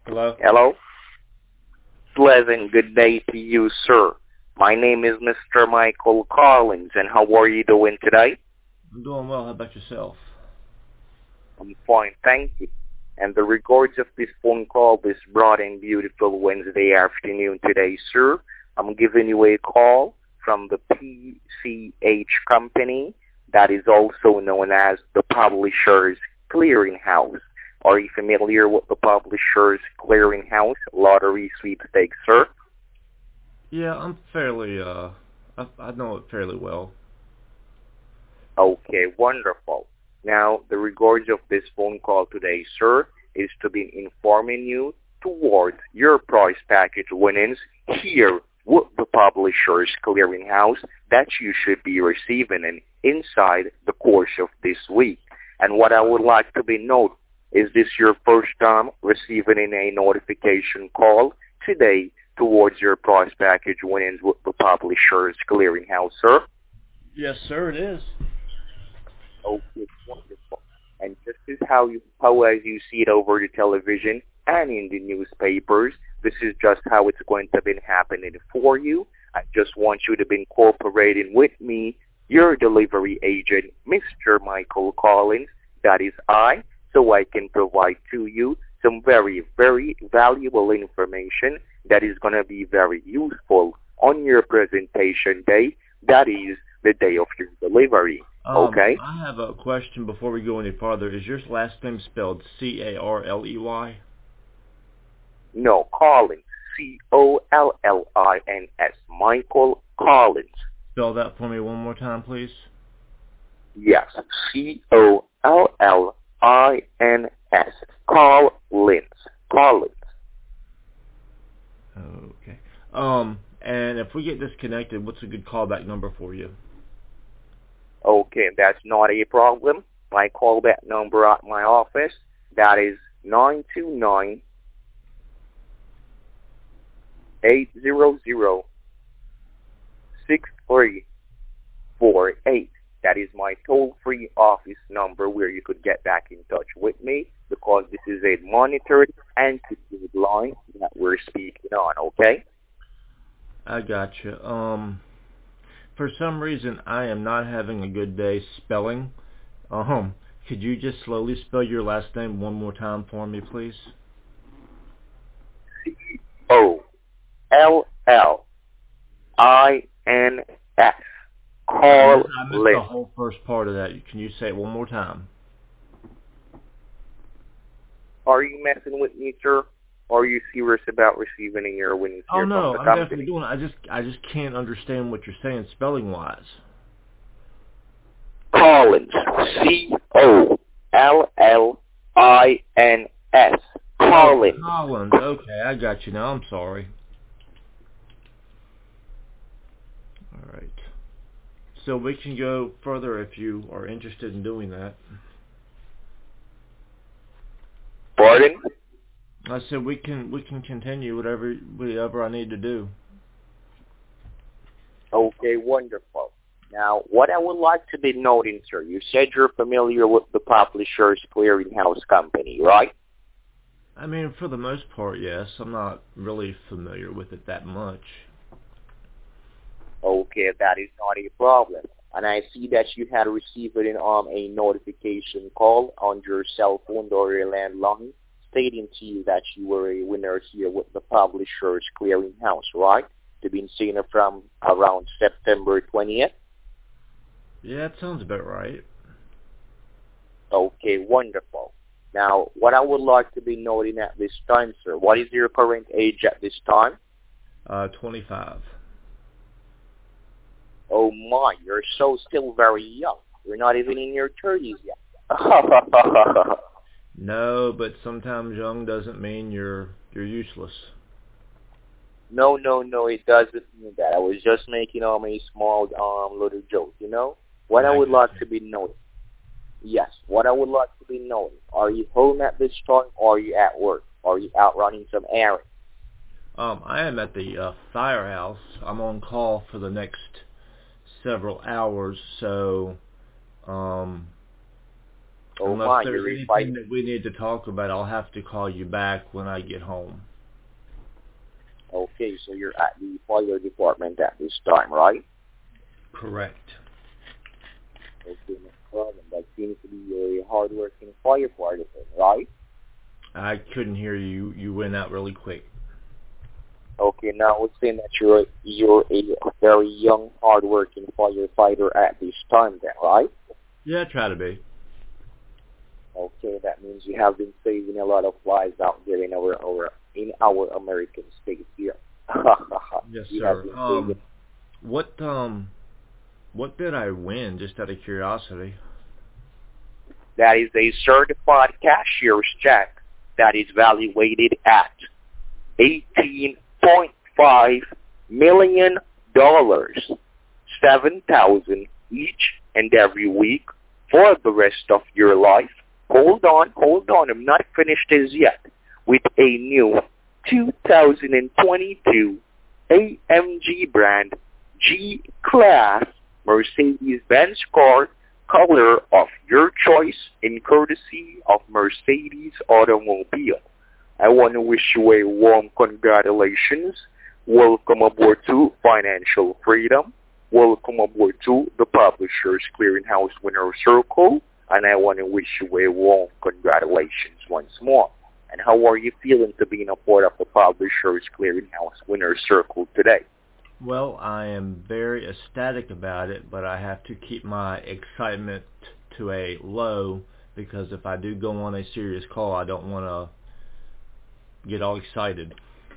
Hello? Hello? Pleasant good day to you, sir. My name is Mr. Michael Collins, and how are you doing today? I'm doing well. How about yourself? I'm fine, thank you. And the regards of this phone call, this broad and beautiful Wednesday afternoon today, sir, I'm giving you a call from the PCH company that is also known as the Publishers Clearinghouse. Are you familiar with the Publishers Clearinghouse lottery sweepstakes, sir? Yeah, I'm fairly, I know it fairly well. Okay, wonderful. Now, the regards of this phone call today, sir, is to be informing you towards your prize package winnings here with the Publishers Clearinghouse that you should be receiving inside the course of this week. And what I would like to be note, is this your first time receiving a notification call today towards your prize package winnings with the Publishers Clearinghouse, sir? Yes, sir, it is. Okay, wonderful. And just as as you see it over the television and in the newspapers, this is just how it's going to be happening for you. I just want you to be incorporating with me, your delivery agent, Mr. Michael Collins, that is I, so I can provide to you some very, very valuable information that is going to be very useful on your presentation day, that is the day of your delivery. Okay? I have a question before we go any farther. Is your last name spelled C-A-R-L-E-Y? No, Collins. C-O-L-L-I-N-S. Michael Collins. Spell that for me one more time, please. Yes. C-O-L-L-I-N-S. Collins. Collins. Okay. And if we get disconnected, what's a good callback number for you? Okay, that's not a problem. My callback number at my office, that is 929-800-6348. That is my toll-free office number where you could get back in touch with me because this is a monitored and secured line that we're speaking on, okay? I gotcha. For some reason, I am not having a good day spelling. Could you just slowly spell your last name one more time for me, please? C-O-L-L-I-N-S. I missed the Collins. whole first part of that. Can you say it one more time? Are you messing with me, sir? Or are you serious about receiving your winnings Oh here from no, the I'm company? definitely doing it. I just can't understand what you're saying spelling wise. Collins. C-O-L-L-I-N-S. Collins. Oh, Collins. Okay, I got you now. I'm sorry. All right. So we can go further if you are interested in doing that. Pardon? I said we can continue whatever I need to do. Okay, wonderful. Now, what I would like to be noting, sir, you said you're familiar with the Publishers Clearinghouse Company, right? I mean, for the most part, yes. I'm not really familiar with it that much. Okay, that is not a problem. And I see that you had received a notification call on your cell phone or your landline stating to you that you were a winner here with the Publishers Clearinghouse, right? To be seen from around September 20th. Yeah, that sounds about right. Okay, wonderful. Now, what I would like to be noting at this time, sir, what is your current age at this time? 25. Oh my, you're still very young. You're not even in your 30s yet. No, but sometimes young doesn't mean you're useless. No, it doesn't mean that. I was just making a small little joke, you know? What I would like to be noting. Yes, what I would like to be noting. Are you home at this time or are you at work? Are you out running some errands? I am at the firehouse. I'm on call for the next several hours, so Oh Unless my, there's you're a anything fire. that we need to talk about, I'll have to call you back when I get home. Okay, so you're at the fire department at this time, right? Correct. Okay, no problem. That seems to be you're a hardworking firefighter, right? I couldn't hear you. You went out really quick. Okay, now it's saying that you're a very young, hardworking firefighter at this time, then, right? Yeah, I try to be. Okay, that means you have been saving a lot of lives out there in our American states here. Yes, You have sir. been saving. What did I win? Just out of curiosity. That is a certified cashier's check that is valuated at $18.5 million, 7,000 each and every week for the rest of your life. Hold on, I'm not finished as yet. With a new 2022 AMG brand G-Class Mercedes-Benz car, color of your choice, in courtesy of Mercedes Automobile. I want to wish you a warm congratulations. Welcome aboard to Financial Freedom. Welcome aboard to the Publishers Clearinghouse Winner Circle. And I want to wish you a warm congratulations once more. And how are you feeling to being a part of the Publishers Clearinghouse Winner Circle today? Well, I am very ecstatic about it, but I have to keep my excitement to a low because if I do go on a serious call, I don't want to get all excited.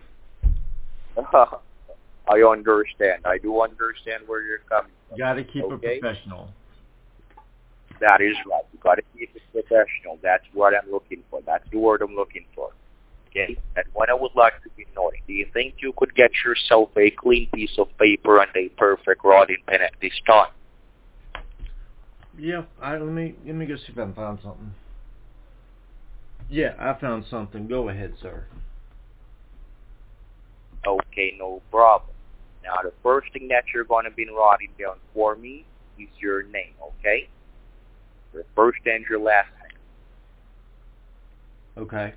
I understand. I do understand where you're coming from. Got to keep Okay? it professional. That is right. You got to keep it professional. That's what I'm looking for. That's the word I'm looking for. Okay? And what I would like to be noting, do you think you could get yourself a clean piece of paper and a perfect rolling pen at this time? Yeah, let me go see if I can find something. Yeah, I found something. Go ahead, sir. Okay, no problem. Now, the first thing that you're going to be writing down for me is your name, okay? Your first and your last name. Okay.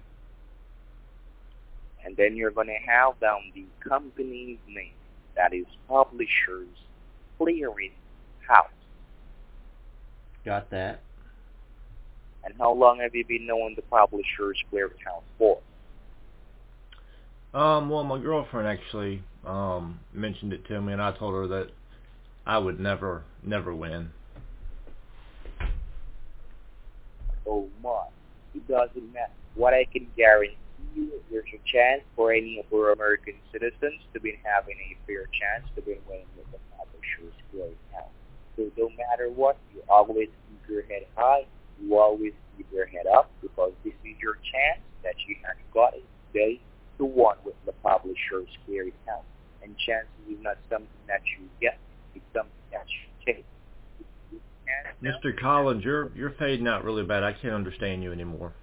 And then you're going to have down the company's name. That is Publishers Clearing House. Got that. And how long have you been knowing the Publishers Clearing House for? Well, my girlfriend actually mentioned it to me, and I told her that I would never win. Oh my, it doesn't matter. What I can guarantee you, there's a chance for any of our American citizens to be having a fair chance to be winning with the Publishers Clearing House. So no matter what, you always keep your head high. You always keep your head up because this is your chance that you have got today to win with the Publishers Clearing House. And chances is not something that you get, it's something that you take. Mr. Collins, you're fading out really bad. I can't understand you anymore.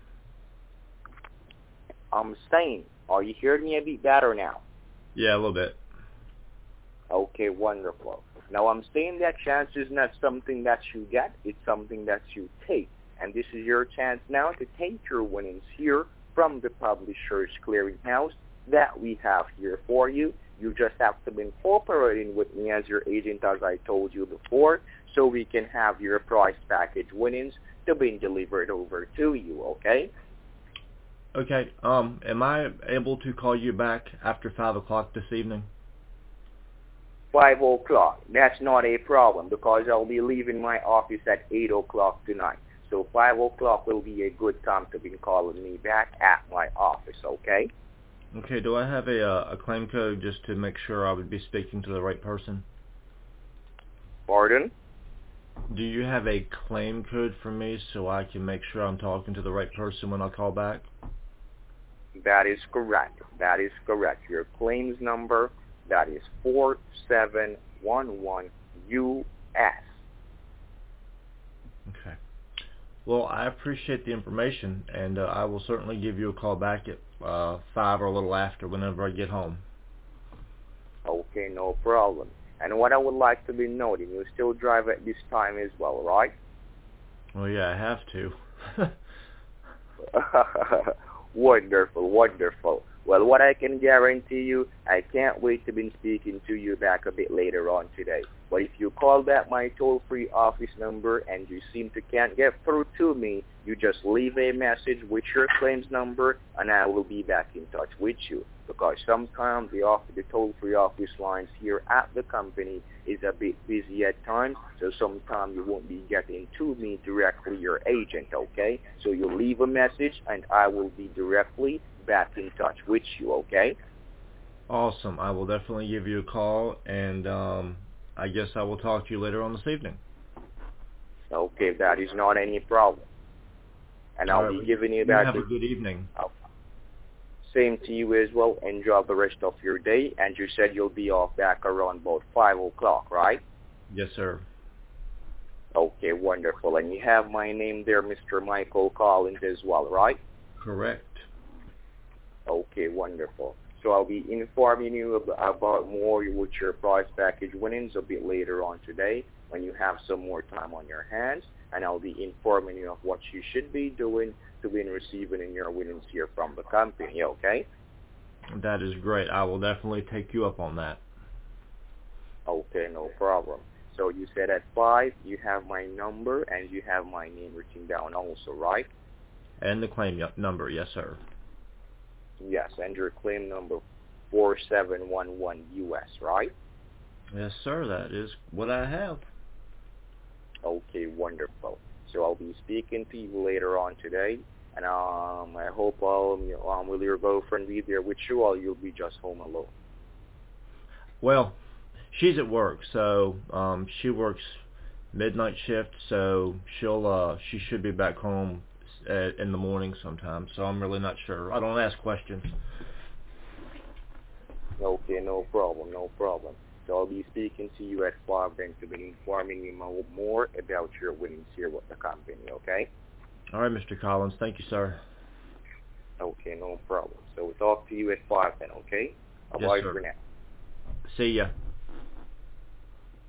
I'm saying, are you hearing me a bit better now? Yeah, a little bit. Okay, wonderful. Now I'm saying that chance is not something that you get, it's something that you take. And this is your chance now to take your winnings here from the Publishers Clearing House that we have here for you. You just have to be cooperating with me as your agent, as I told you before, so we can have your prize package winnings to be delivered over to you, okay? Okay, am I able to call you back after 5 o'clock this evening? 5 o'clock. That's not a problem because I'll be leaving my office at 8 o'clock tonight. So 5 o'clock will be a good time to be calling me back at my office, okay? Okay, do I have a claim code just to make sure I would be speaking to the right person? Pardon? Do you have a claim code for me so I can make sure I'm talking to the right person when I call back? That is correct. That is correct. Your claims number, that is 4711US. Okay. Well, I appreciate the information, and I will certainly give you a call back at 5 or a little after whenever I get home. Okay, no problem. And what I would like to be noting, you still drive at this time as well, right? Well, yeah, I have to. Wonderful, wonderful. Well, what I can guarantee you, I can't wait to be speaking to you back a bit later on today. But if you call back my toll-free office number and you seem to can't get through to me, you just leave a message with your claims number and I will be back in touch with you. Because sometimes the toll-free office lines here at the company is a bit busy at times, so sometimes you won't be getting to me directly, your agent, okay? So you leave a message and I will be directly back in touch with you, okay? Awesome. I will definitely give you a call, and I guess I will talk to you later on this evening. Okay, that is not any problem. And I'll be giving you back. Have a good evening. Same to you as well. Enjoy the rest of your day. And you said you'll be off back around about 5 o'clock, right? Yes, sir. Okay, wonderful. And you have my name there, Mr. Michael Collins, as well, right? Correct. Okay, wonderful. So I'll be informing you about more with your prize package winnings a bit later on today when you have some more time on your hands. And I'll be informing you of what you should be doing to be receiving in your winnings here from the company, okay? That is great. I will definitely take you up on that. Okay, no problem. So you said at 5 you have my number and you have my name written down also, right? And the claim number, yes, sir. Yes, and your claim number 4711 US, right? Yes, sir. That is what I have. Okay, wonderful. So I'll be speaking to you later on today, and I hope will your girlfriend be there with you, or you'll be just home alone? Well, she's at work, so she works midnight shift, so she should be back home in the morning sometime. So I'm really not sure. I don't ask questions. Okay, no problem, no problem. So I'll be speaking to you at 5 then to be informing you more about your winnings here with the company, okay? All right, Mr. Collins. Thank you, sir. Okay, no problem. So we'll talk to you at 5 then, okay? Yes, Bye sir. for now. See ya.